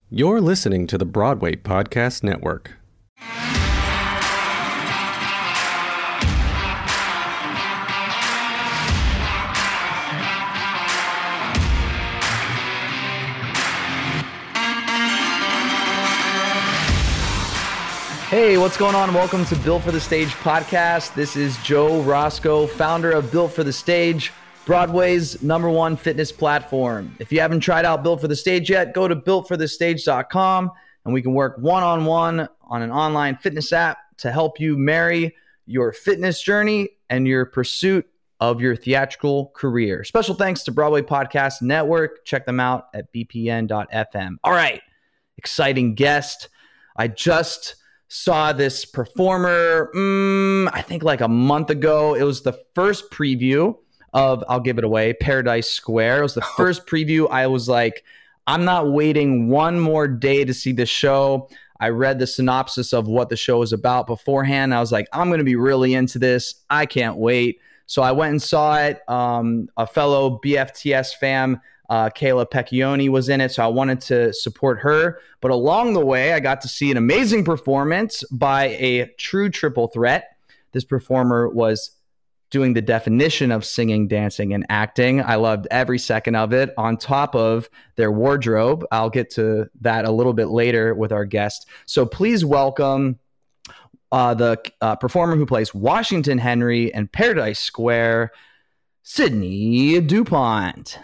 You're listening to the Broadway Podcast Network. Hey, what's going on? Welcome to Built for the Stage podcast. This is Joe Roscoe, founder of Built for the Stage, Broadway's #1 fitness platform. If you haven't tried out Built for the Stage yet, go to builtforthestage.com and we can work one-on-one on an online fitness app to help you marry your fitness journey and your pursuit of your theatrical career. Special thanks to Broadway Podcast Network. Check them out at bpn.fm. All right, exciting guest. I just saw this performer, I think like a month ago. It was the first preview of, I'll give it away, Paradise Square. It was the first preview. I was like, I'm not waiting one more day to see this show. I read the synopsis of what the show was about beforehand. I was like, I'm going to be really into this. I can't wait. So I went and saw it. A fellow BFTS fam, Kayla Pecchioni, was in it, so I wanted to support her. But along the way, I got to see an amazing performance by a true triple threat. This performer was doing the definition of singing, dancing, and acting. I loved every second of it, on top of their wardrobe. I'll get to that a little bit later with our guest. So please welcome the performer who plays Washington Henry in Paradise Square, Sydney DuPont.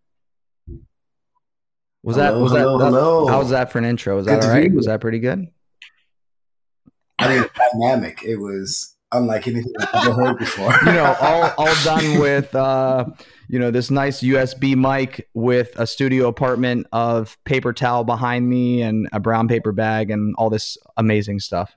Hello. How was that for an intro? Was that all right? Was that pretty good? I mean, dynamic. It was unlike anything I've ever heard before. all done with this nice USB mic with a studio apartment of paper towel behind me and a brown paper bag and all this amazing stuff.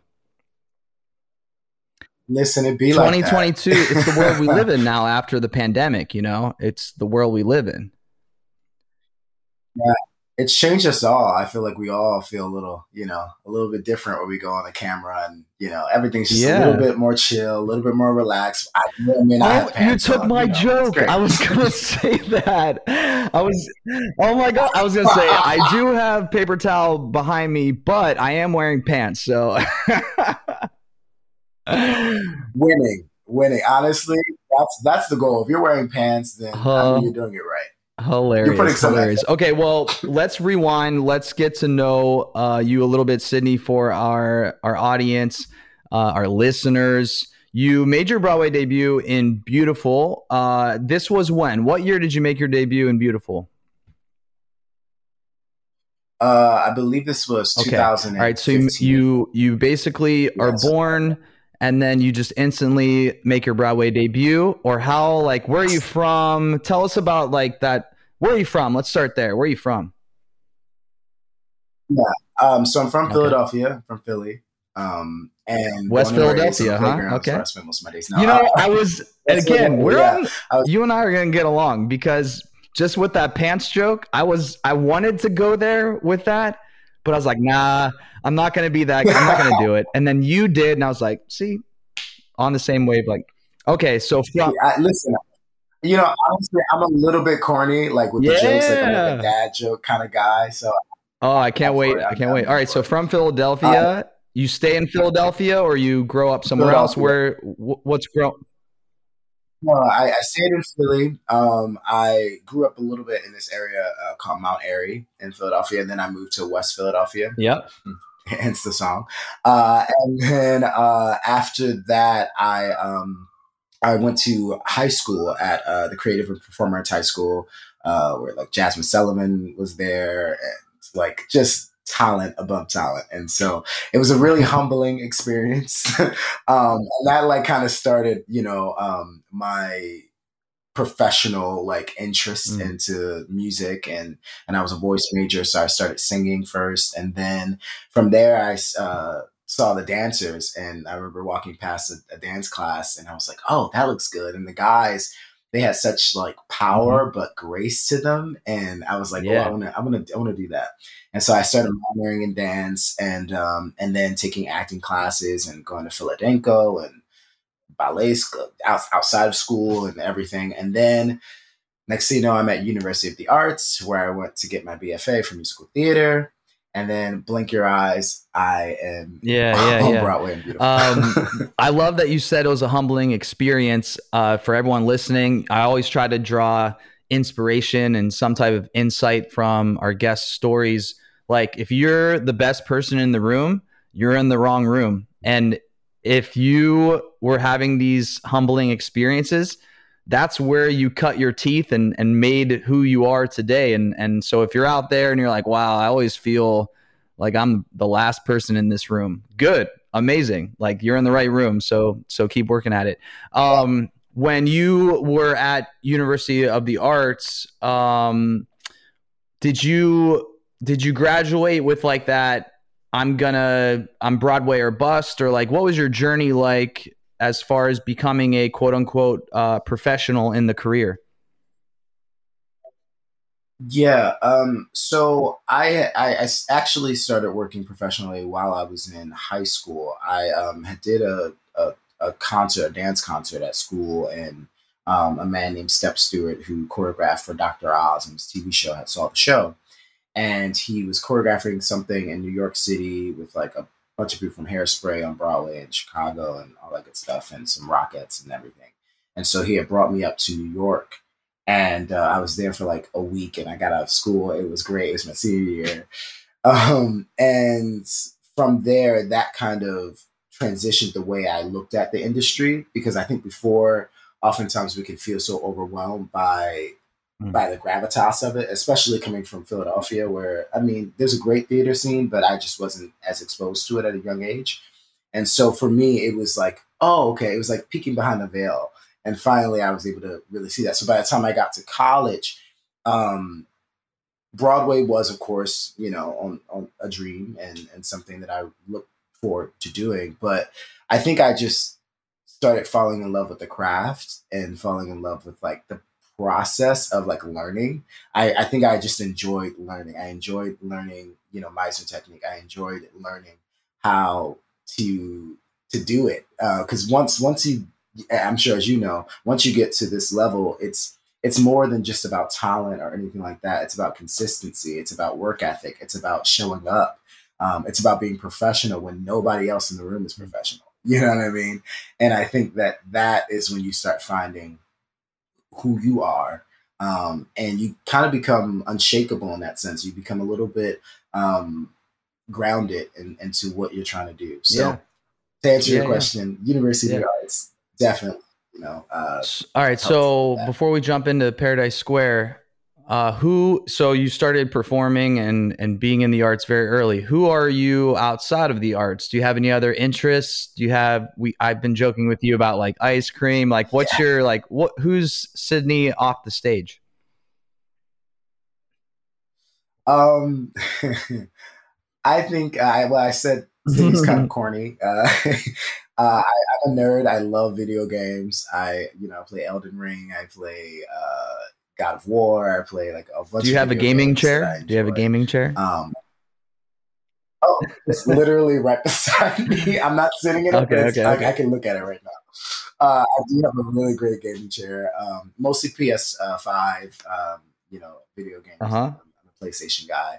Listen, it'd be 2022. Like it's the world we live in now after the pandemic. It's the world we live in. Yeah. It's changed us all. I feel like we all feel a little bit different when we go on the camera, and everything's just a little bit more chill, a little bit more relaxed. You took my joke. I was gonna say that. Oh my God. I was gonna say I do have paper towel behind me, but I am wearing pants. So winning. Honestly, that's the goal. If you're wearing pants, then you're doing it right. Hilarious. Okay, well, let's rewind. Let's get to know you a little bit, Sydney, for our audience, our listeners. You made your Broadway debut in Beautiful. This was when? What year did you make your debut in Beautiful? I believe this was 2015. All right, so you basically are born and then you just instantly make your Broadway debut, or how, like, where are you from? Tell us about like that. Where are you from? Let's start there. Where are you from? Yeah. So I'm from Philadelphia, from Philly. And West Philadelphia, huh? Okay. I spent most of my days now. You and I are going to get along, because just with that pants joke, I wanted to go there with that, but I was like, nah, I'm not going to be that. I'm not going to do it. And then you did. And I was like, see, on the same wave. Like, okay. So listen, honestly, I'm a little bit corny, like with the jokes, like I'm like a dad joke kind of guy. So, I can't wait. I can't wait. All right. So from Philadelphia, you stay in Philadelphia, or you grow up somewhere else? What's grow? No, I stayed in Philly. I grew up a little bit in this area called Mount Airy in Philadelphia, and then I moved to West Philadelphia. Yep. Hence the song. And then after that, I went to high school at the Creative and Performing Arts High School, where like Jasmine Sullivan was there, and like just talent above talent. And so it was a really humbling experience. And that like kind of started, my professional like interest into music, and I was a voice major. So I started singing first. And then from there, I saw the dancers, and I remember walking past a dance class, and I was like, oh, that looks good. And the guys, they had such like power, but grace to them. And I was like, I want to do that. And so I started minoring in dance, and then taking acting classes and going to Philadenko and ballet school, outside of school and everything. And then next thing you know, I'm at University of the Arts, where I went to get my BFA for musical theater. and then blink your eyes, I am Yeah. Broadway and beautiful. I love that you said it was a humbling experience. For everyone listening, I always try to draw inspiration and some type of insight from our guest stories. Like, if you're the best person in the room, you're in the wrong room. And if you were having these humbling experiences, that's where you cut your teeth and made who you are today. And so if you're out there and you're like, wow, I always feel like I'm the last person in this room. Good. Amazing. Like, you're in the right room. So keep working at it. When you were at University of the Arts, did you graduate with like that, I'm Broadway or bust, or like, what was your journey like as far as becoming a quote unquote professional in the career? Yeah. So I actually started working professionally while I was in high school. I had did a concert, a dance concert at school, and a man named Step Stewart, who choreographed for Dr. Oz on his TV show, had saw the show, and he was choreographing something in New York City with like a bunch of people from Hairspray on Broadway and Chicago and all that good stuff, and some Rockettes and everything. And so he had brought me up to New York, and I was there for like a week, and I got out of school. It was great. It was my senior year, and from there, that kind of transitioned the way I looked at the industry, because I think before, oftentimes we can feel so overwhelmed by the gravitas of it, especially coming from Philadelphia, where, I mean, there's a great theater scene, but I just wasn't as exposed to it at a young age. And so for me, it was like, oh, okay. It was like peeking behind the veil. And finally, I was able to really see that. So by the time I got to college, Broadway was, of course, on a dream and something that I looked forward to doing. But I think I just started falling in love with the craft and falling in love with like the process of like learning. I think I just enjoyed learning. I enjoyed learning, Meisner technique. I enjoyed learning how to do it. Because once you, I'm sure, as you know, once you get to this level, it's more than just about talent or anything like that. It's about consistency. It's about work ethic. It's about showing up. It's about being professional when nobody else in the room is professional. You know what I mean? And I think that is when you start finding who you are. And you kind of become unshakable in that sense. You become a little bit grounded into what you're trying to do. So to answer your question, University of the Arts, definitely, all right. So before we jump into Paradise Square, so you started performing and being in the arts very early. Who are you outside of the arts? Do you have any other interests? I've been joking with you about like ice cream. Like, what's your, like, who's Sydney off the stage? I think I said Sydney's kind of corny. I'm a nerd. I love video games. I play Elden Ring. I play God of War. I play like a bunch. Do you have a gaming chair? Do you have a gaming chair? It's literally right beside me. I'm not sitting in it. Okay. I can look at it right now. I do have a really great gaming chair. Mostly PS5. Video games. I'm a PlayStation guy.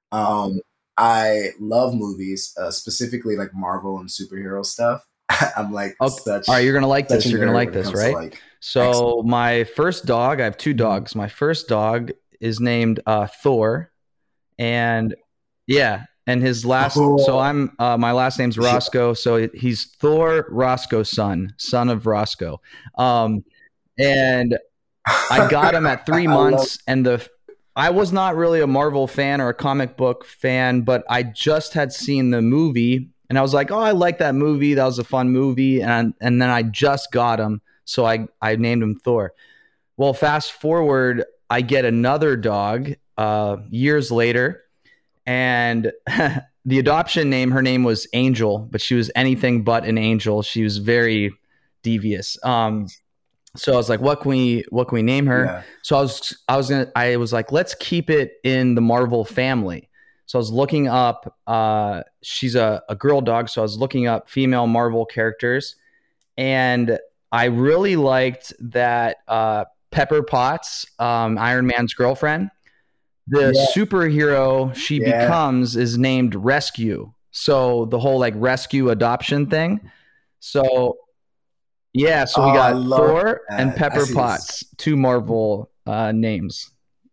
I love movies, specifically like Marvel and superhero stuff. I'm like, all right, you're gonna like this. You're gonna like this, right? Like, so my first dog, I have two dogs. My first dog is named Thor, and his last. So I'm my last name's Roscoe. So he's Thor Roscoe son of Roscoe, and I got him at 3 months, and I was not really a Marvel fan or a comic book fan, but I just had seen the movie. And I was like, oh, I like that movie. That was a fun movie. And then I just got him. So I named him Thor. Well, fast forward, I get another dog years later. And the adoption name, her name was Angel, but she was anything but an angel. She was very devious. So I was like, what can we name her? Yeah. So I was like, let's keep it in the Marvel family. So I was looking up, she's a girl dog. So I was looking up female Marvel characters, and I really liked that Pepper Potts, Iron Man's girlfriend, the Yeah, superhero she yeah. becomes is named Rescue. So the whole like rescue adoption thing. So yeah, so we Oh, I got love Thor and that. I Pepper see this. Potts, two Marvel names.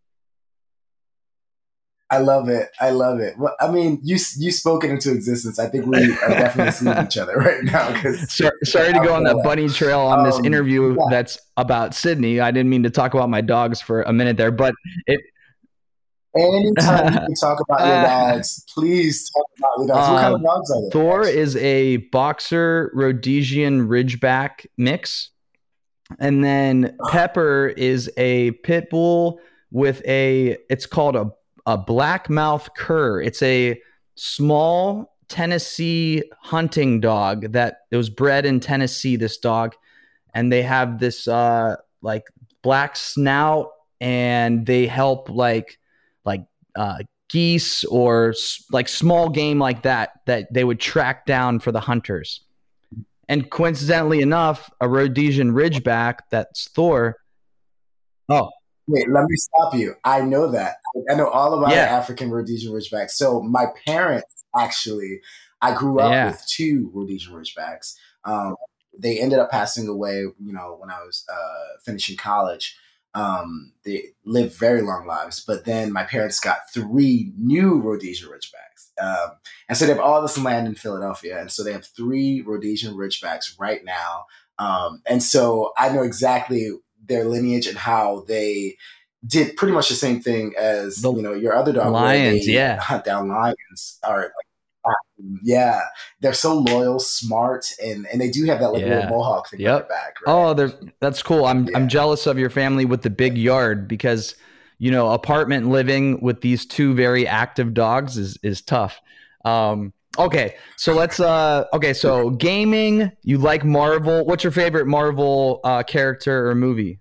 I love it. I love it. Well, I mean, you spoke it into existence. I think we are definitely seeing each other right now because Sorry to go on that bunny trail on this interview yeah. that's about Sydney. I didn't mean to talk about my dogs for a minute there, but it. Anytime you can talk about your dogs, please talk about your dogs. What kind of dogs are they? Thor Actually? is a boxer Rhodesian Ridgeback mix. And then Pepper is a pit bull with it's called a blackmouth cur. It's a small Tennessee hunting dog that it was bred in Tennessee, this dog. And they have this like black snout, and they help like geese or like small game like that they would track down for the hunters. And coincidentally enough, a Rhodesian Ridgeback, that's Thor. Oh, Wait, let me stop you. I know that. I know all about the yeah. African Rhodesian Ridgeback. So my parents actually, I grew up Yeah. with two Rhodesian Ridgebacks. They ended up passing away, when I was finishing college. They lived very long lives, but then my parents got three new Rhodesian Ridgebacks. And so they have all this land in Philadelphia. And so they have three Rhodesian Ridgebacks right now. And so I know exactly their lineage and how they did pretty much the same thing as your other dog, lions. where they Yeah, hunt down lions. Or yeah, they're so loyal, smart, and they do have that little mohawk thing on their back. Right? Oh, that's cool. I'm jealous of your family with the big yard because apartment living with these two very active dogs is tough. Okay, so let's so gaming, you like Marvel. What's your favorite Marvel character or movie?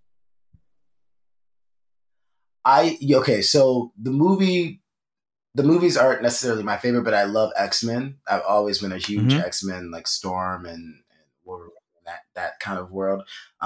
So the movies aren't necessarily my favorite, but I love X-Men. I've always been a huge X-Men, like Storm and Wolverine, that kind of world.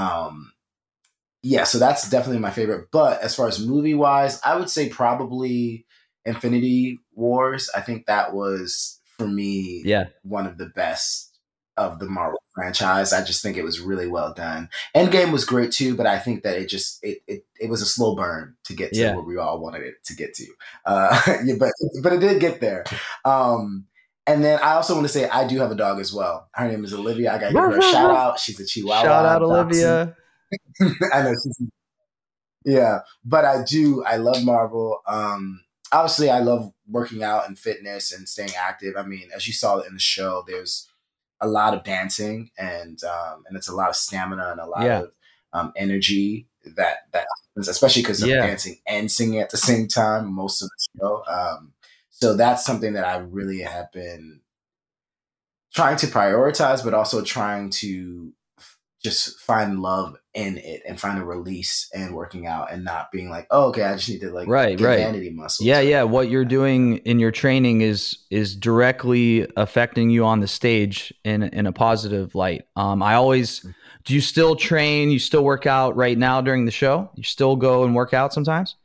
So that's definitely my favorite. But as far as movie wise, I would say probably Infinity Wars. I think that was, for me, one of the best of the Marvel franchise. I just think it was really well done. Endgame was great too, but I think that it was a slow burn to get to where we all wanted it to get to. But it did get there. And then I also want to say I do have a dog as well. Her name is Olivia. I got to give her a shout out. She's a Chihuahua. Shout out Olivia. I know. Yeah, but I love Marvel. Obviously, I love working out and fitness and staying active. I mean, as you saw in the show, there's a lot of dancing and it's a lot of stamina and a lot of energy that happens, especially because of dancing and singing at the same time most of the show. So that's something that I really have been trying to prioritize, but also trying to just find love in it and find a release in working out and not being like, oh, okay, I just need to get vanity muscles. Yeah. What you're doing in your training is directly affecting you on the stage in a positive light. Do you still train? You still work out right now during the show? You still go and work out sometimes?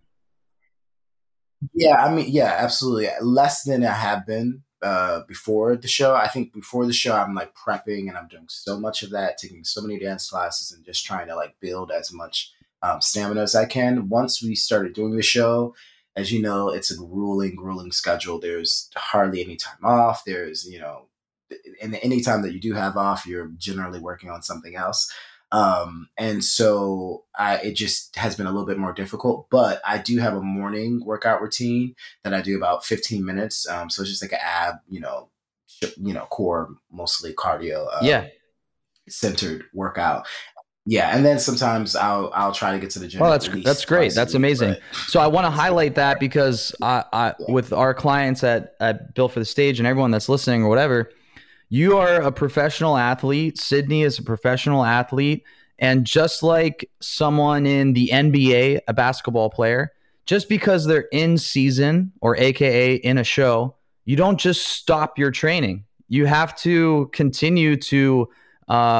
Yeah, I mean, yeah, absolutely. Less than I have been before the show. I think before the show, I'm like prepping and I'm doing so much of that, taking so many dance classes and just trying to like build as much stamina as I can. Once we started doing the show, as you know, it's a grueling schedule. There's hardly any time off. There's, and any time that you do have off, you're generally working on something else. And so it just has been a little bit more difficult, but I do have a morning workout routine that I do about 15 minutes. So it's just like an ab, core, mostly cardio, centered workout. Yeah. And then sometimes I'll try to get to the gym. Oh, that's great. That's amazing. So I want to highlight that because with our clients at Built for the Stage and everyone that's listening or whatever, you are a professional athlete. Sydney is a professional athlete. And just like someone in the NBA, a basketball player, just because they're in season or AKA in a show, you don't just stop your training. You have to continue to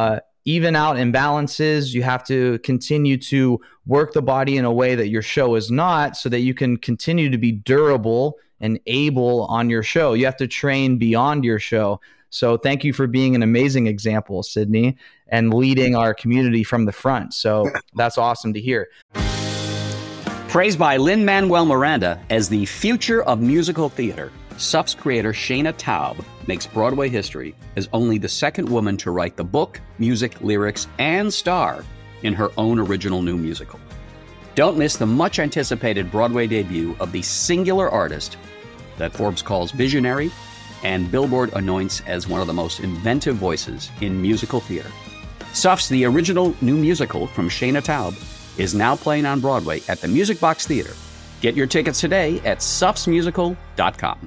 even out imbalances. You have to continue to work the body in a way that your show is not, so that you can continue to be durable and able on your show. You have to train beyond your show. So thank you for being an amazing example, Sydney, and leading our community from the front. So that's awesome to hear. Praised by Lin-Manuel Miranda as the future of musical theater, SUF's creator Shayna Taub makes Broadway history as only the second woman to write the book, music, lyrics, and star in her own original new musical. Don't miss the much-anticipated Broadway debut of the singular artist that Forbes calls visionary and Billboard anoints as one of the most inventive voices in musical theater. SUF's The Original New Musical from Shayna Taub is now playing on Broadway at the Music Box Theater. Get your tickets today at sufsmusical.com.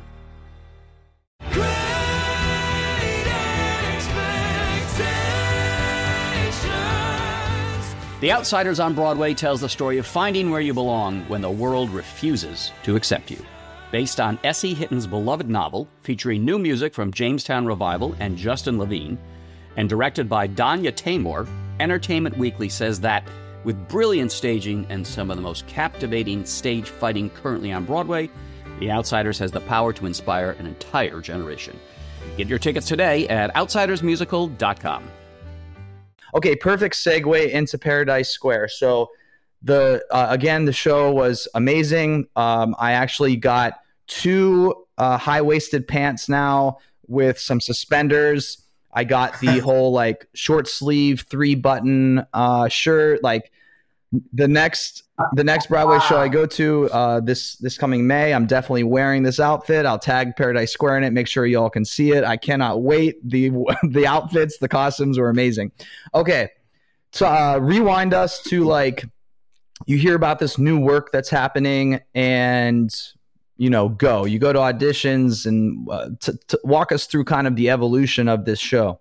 The Outsiders on Broadway tells the story of finding where you belong when the world refuses to accept you. Based on S.E. Hitton's beloved novel, featuring new music from Jamestown Revival and Justin Levine, and directed by Danya Taymor, Entertainment Weekly says that with brilliant staging and some of the most captivating stage fighting currently on Broadway, The Outsiders has the power to inspire an entire generation. Get your tickets today at outsidersmusical.com. Okay, perfect segue into Paradise Square. So again, the show was amazing. I actually got 2 high-waisted pants now with some suspenders. I got the whole like short sleeve 3-button shirt. Like the next Broadway show I go to this coming May, I'm definitely wearing this outfit. I'll tag Paradise Square in it. Make sure y'all can see it. I cannot wait. The outfits, the costumes were amazing. Okay, so rewind us to like, you hear about this new work that's happening, and you go to auditions, and to walk us through kind of the evolution of this show.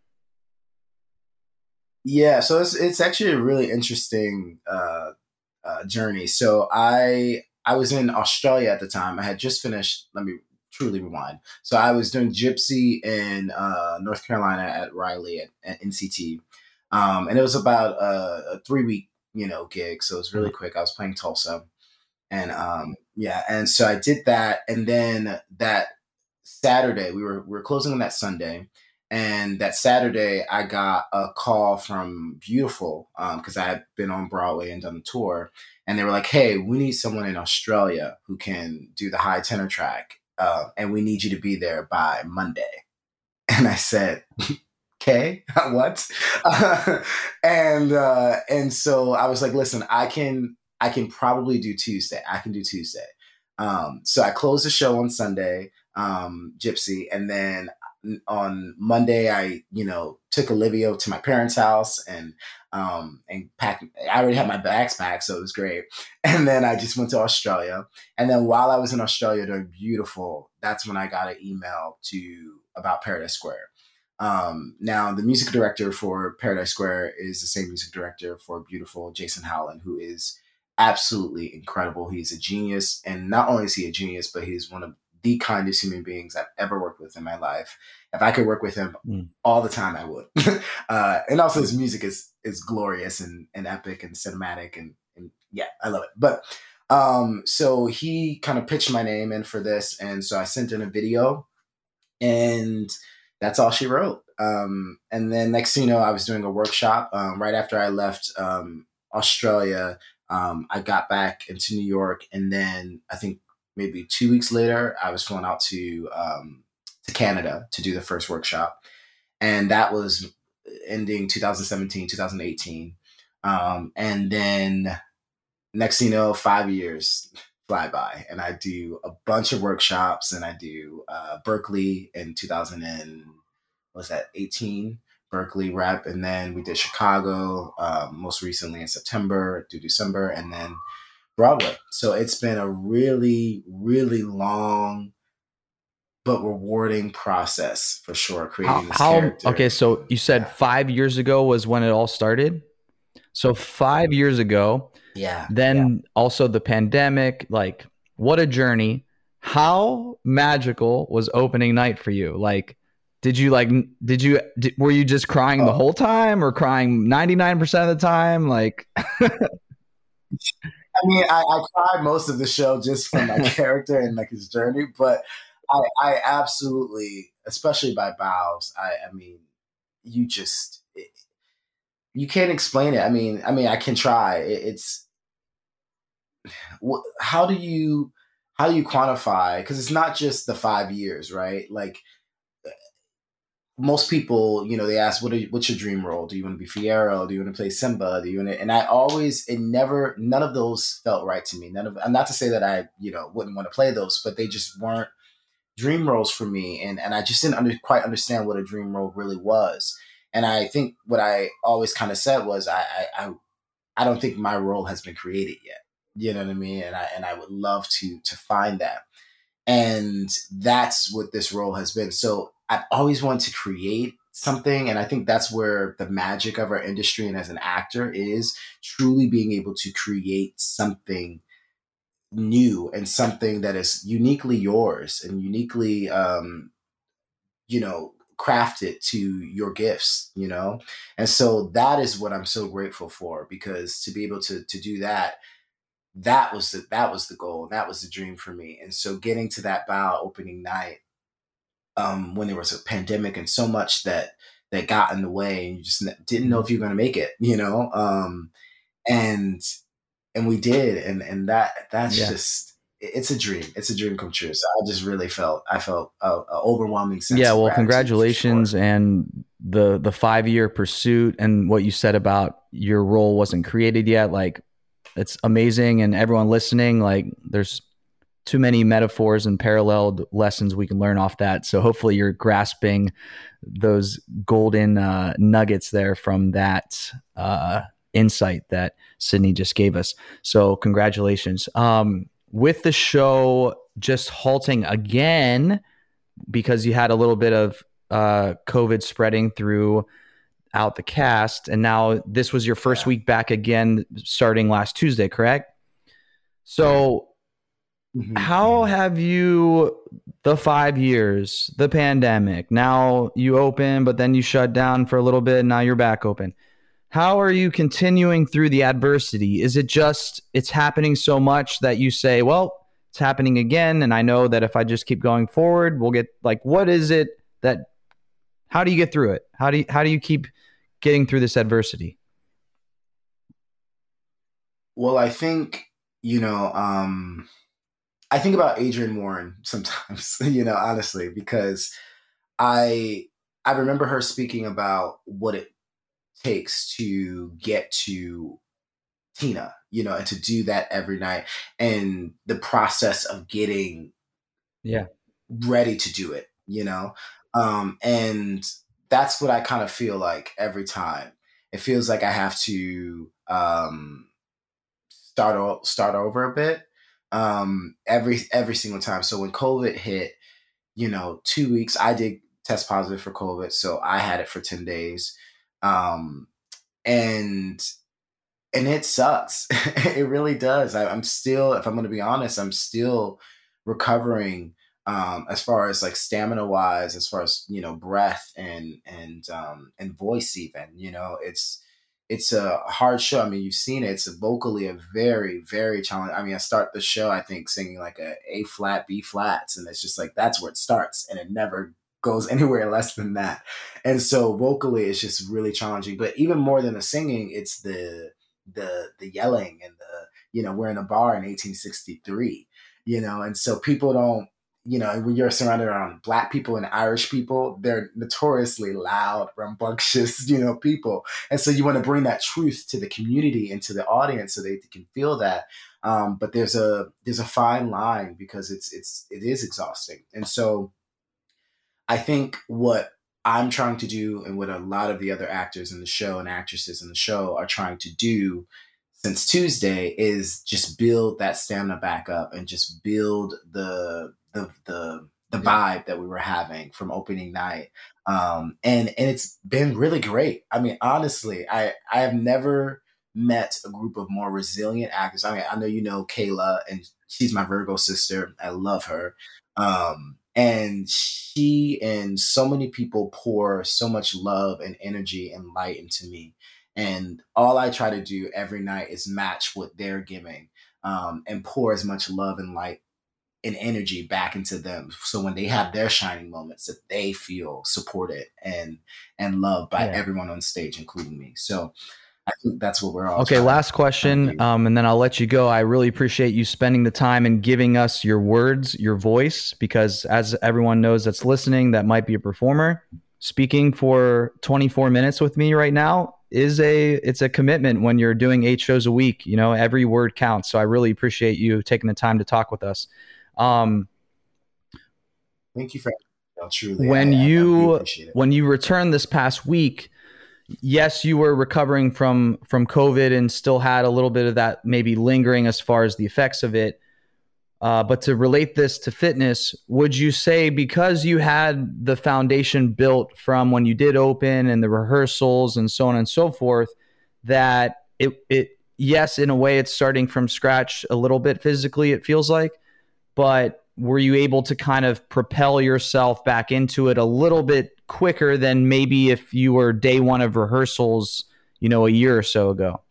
Yeah, so it's actually a really interesting journey. So I was in Australia at the time. I had just finished. Let me truly rewind. So I was doing Gypsy in North Carolina at Riley at NCT, and it was about a 3-week gig. So it was really quick. I was playing Tulsa, and and so I did that, and then that Saturday we were closing on that Sunday. And that Saturday, I got a call from Beautiful, because I had been on Broadway and done the tour. And they were like, hey, we need someone in Australia who can do the high tenor track. And we need you to be there by Monday. And I said, okay, what? And so I was like, listen, I can probably do Tuesday. I can do Tuesday. So I closed the show on Sunday, Gypsy. And then on Monday, I, took Olivia to my parents' house and packed. I already had my bags packed, so it was great. And then I just went to Australia. And then while I was in Australia doing Beautiful, that's when I got an email about Paradise Square. Now the music director for Paradise Square is the same music director for Beautiful, Jason Howland, who is absolutely incredible. He's a genius. And not only is he a genius, but he's one of the kindest human beings I've ever worked with in my life. If I could work with him all the time, I would. And also his music is glorious and epic and cinematic. And yeah, I love it. But so he kind of pitched my name in for this. And so I sent in a video, and that's all she wrote. And then next thing you know, I was doing a workshop right after I left Australia. I got back into New York, and then I think maybe 2 weeks later, I was flown out to Canada to do the first workshop. And that was ending 2017, 2018. And then next thing you know, 5 years fly by, and I do a bunch of workshops, and I do Berkeley in 2018, Berkeley rep. And then we did Chicago most recently in September through December, and then Broadway. So it's been a really, really long but rewarding process for sure, creating this character. Okay, so you said 5 years ago was when it all started. So 5 years ago, then also the pandemic, like what a journey. How magical was opening night for you? Like Did you like, were you just crying the whole time or crying 99% of the time? Like, I mean, I cried most of the show just from my character and like his journey, but I absolutely, especially by Bows, I mean, you just, you can't explain it. I mean, I can try. It's how do you quantify? Because it's not just the 5 years, right? Like most people, they ask, what's your dream role? Do you want to be Fiero? Do you want to play Simba? Do you want to? And I always, none of those felt right to me. And not to say that I, wouldn't want to play those, but they just weren't dream roles for me. And I just didn't quite understand what a dream role really was. And I think what I always kind of said was, I don't think my role has been created yet. You know what I mean? And I would love to find that. And that's what this role has been. So I've always wanted to create something. And I think that's where the magic of our industry and as an actor is truly being able to create something new and something that is uniquely yours and uniquely, crafted to your gifts. And so that is what I'm so grateful for, because to be able to do that, that was the goal. That was the dream for me. And so getting to that Bow opening night, when there was a pandemic and so much that got in the way, and you just didn't know if you were going to make it, and we did, and that's just, it's a dream. It's a dream come true. So I just really felt a overwhelming sense. Yeah, of well, gratitude, congratulations, for sure. and the 5-year pursuit, and what you said about your role wasn't created yet. Like, it's amazing, and everyone listening, like, there's too many metaphors and paralleled lessons we can learn off that. So hopefully you're grasping those golden nuggets there from that insight that Sydney just gave us. So congratulations. With the show just halting again because you had a little bit of COVID spreading throughout the cast, and now this was your first week back again starting last Tuesday, correct? So how have you, the 5 years, the pandemic, now you open, but then you shut down for a little bit, and now you're back open. How are you continuing through the adversity? Is it just, it's happening so much that you say, well, it's happening again, and I know that if I just keep going forward, we'll get, like, what is it that, how do you get through it? How do you keep getting through this adversity? Well, I think, I think about Adrienne Warren sometimes, honestly, because I remember her speaking about what it takes to get to Tina, and to do that every night, and the process of getting ready to do it, and that's what I kind of feel like every time. It feels like I have to start over a bit, every single time. So when COVID hit, 2 weeks, I did test positive for COVID, so I had it for 10 days, and it sucks. It really does. I'm still, if I'm going to be honest, I'm still recovering, as far as like stamina wise, as far as, breath and voice even, it's a hard show. I mean, you've seen it. It's vocally a very, very challenging. I mean, I start the show, I think, singing like A flat, B flats, and it's just like, that's where it starts, and it never goes anywhere less than that. And so vocally, it's just really challenging. But even more than the singing, it's the yelling and we're in a bar in 1863, and so people don't, when you're surrounded around Black people and Irish people, they're notoriously loud, rambunctious, people. And so you want to bring that truth to the community and to the audience so they can feel that. But there's a fine line, because it is exhausting. And so I think what I'm trying to do, and what a lot of the other actors in the show and actresses in the show are trying to do since Tuesday, is just build that stamina back up, and just build the vibe that we were having from opening night. And it's been really great. I mean, honestly, I have never met a group of more resilient actors. I mean, I know Kayla, and she's my Virgo sister. I love her. And she and so many people pour so much love and energy and light into me. And all I try to do every night is match what they're giving, and pour as much love and light and energy back into them. So when they have their shining moments, that they feel supported and loved by everyone on stage, including me. So I think that's what we're all. Okay, last question, and then I'll let you go. I really appreciate you spending the time and giving us your words, your voice, because as everyone knows that's listening, that might be a performer. Speaking for 24 minutes with me right now it's a commitment when you're doing 8 shows a week. You know, every word counts. So I really appreciate you taking the time to talk with us. Thank you for truly. When you returned this past week, yes, you were recovering from COVID and still had a little bit of that maybe lingering as far as the effects of it. But to relate this to fitness, would you say because you had the foundation built from when you did open and the rehearsals and so on and so forth, that yes, in a way it's starting from scratch a little bit physically, it feels like, but were you able to kind of propel yourself back into it a little bit quicker than maybe if you were day one of rehearsals, you know, a year or so ago?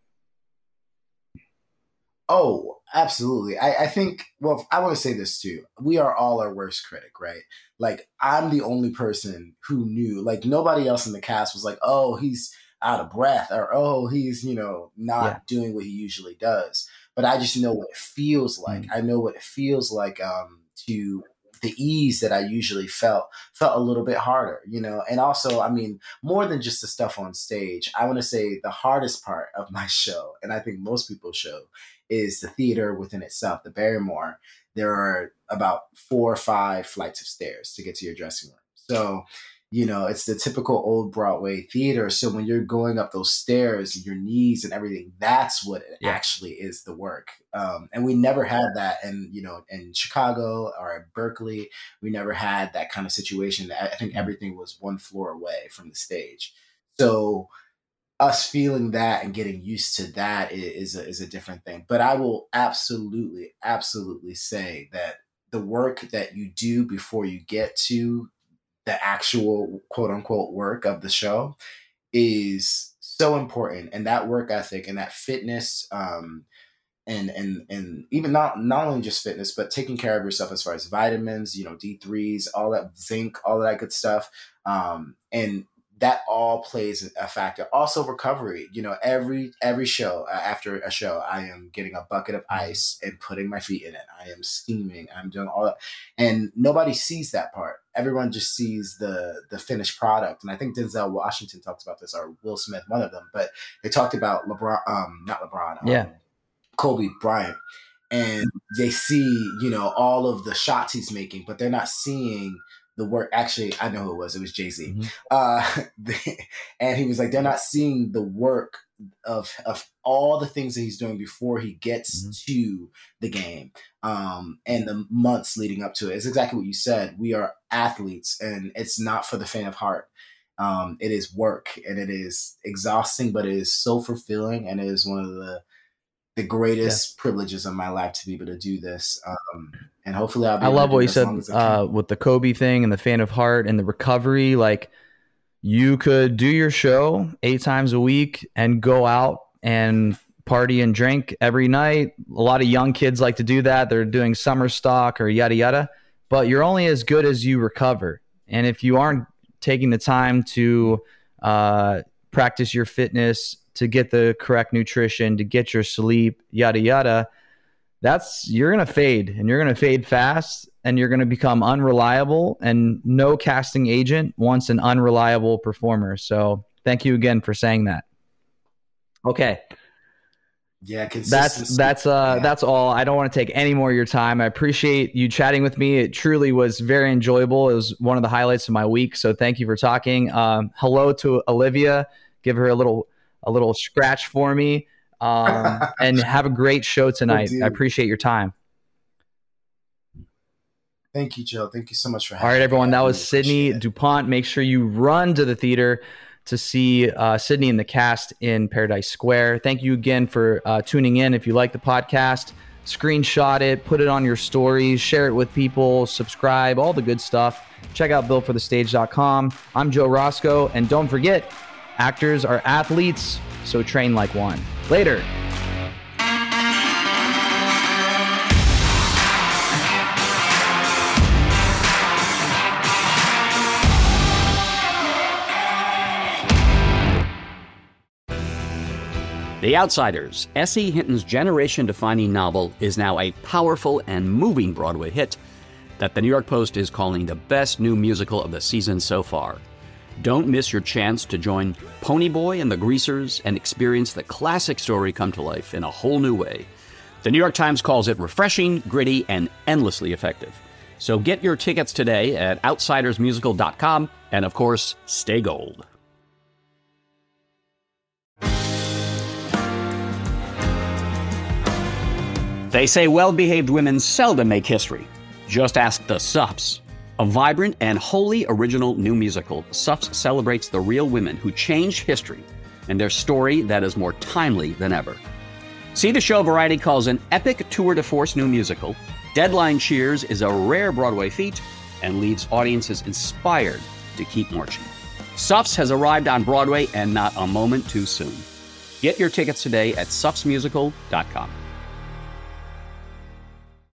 Oh, absolutely. I think, well, I want to say this too. We are all our worst critic, right? Like, I'm the only person who knew, like, nobody else in the cast was like, oh, he's out of breath, or, oh, he's, you know, not doing what he usually does. But I just know what it feels like. I know what it feels like to the ease that I usually felt a little bit harder, you know? And also, I mean, more than just the stuff on stage, I want to say the hardest part of my show, and I think most people's show, is the theater within itself, the Barrymore. There are about 4 or 5 flights of stairs to get to your dressing room. So, you know, it's the typical old Broadway theater. So when you're going up those stairs, your knees and everything, that's what it actually is, the work. And we never had that in Chicago or at Berkeley. We never had that kind of situation. I think everything was 1 floor away from the stage. So us feeling that and getting used to that is a different thing. But I will absolutely say that the work that you do before you get to the actual quote unquote work of the show is so important. And that work ethic and that fitness, and even not only just fitness, but taking care of yourself as far as vitamins, you know, D3s, all that, zinc, all that good stuff. And that all plays a factor. Also recovery, you know, every show, after a show, I am getting a bucket of ice and putting my feet in it. I am steaming. I'm doing all that. And nobody sees that part. Everyone just sees the finished product. And I think Denzel Washington talks about this, or Will Smith, one of them, but they talked about Kobe Bryant. And they see, you know, all of the shots he's making, but they're not seeing the work. Actually, I know who it was. It was Jay-Z. And he was like, they're not seeing the work of all the things that he's doing before he gets to the game, and the months leading up to it. It's exactly what you said. We are athletes, and it's not for the faint of heart. It is work, and it is exhausting, but it is so fulfilling, and it is one of the greatest privileges of my life to be able to do this. And hopefully I love what you said with the Kobe thing and the fan of heart and the recovery. Like, you could do your show 8 times a week and go out and party and drink every night. A lot of young kids like to do that. They're doing summer stock or yada, yada, but you're only as good as you recover. And if you aren't taking the time to practice your fitness, to get the correct nutrition, to get your sleep, yada, yada, you're going to fade, and you're going to fade fast, and you're going to become unreliable, and no casting agent wants an unreliable performer. So thank you again for saying that. Okay. Yeah. That's all. I don't want to take any more of your time. I appreciate you chatting with me. It truly was very enjoyable. It was one of the highlights of my week. So thank you for talking. Hello to Olivia. Give her a little scratch for me, and have a great show tonight. I appreciate your time. Thank you, Joe. Thank you so much for having me. All right, everyone. That was Sydney DuPont. Make sure you run to the theater to see Sydney and the cast in Paradise Square. Thank you again for tuning in. If you like the podcast, screenshot it, put it on your stories, share it with people, subscribe, all the good stuff. Check out builtforthestage.com. I'm Joe Roscoe, and don't forget, actors are athletes, so train like one. Later. The Outsiders, S.E. Hinton's generation-defining novel, is now a powerful and moving Broadway hit that the New York Post is calling the best new musical of the season so far. Don't miss your chance to join Ponyboy and the Greasers and experience the classic story come to life in a whole new way. The New York Times calls it refreshing, gritty, and endlessly effective. So get your tickets today at outsidersmusical.com, and of course, stay gold. They say well-behaved women seldom make history. Just ask the Suffs. A vibrant and wholly original new musical, Suffs celebrates the real women who changed history and their story that is more timely than ever. See the show Variety calls an epic tour de force new musical. Deadline cheers is a rare Broadway feat and leaves audiences inspired to keep marching. Suffs has arrived on Broadway and not a moment too soon. Get your tickets today at suffsmusical.com.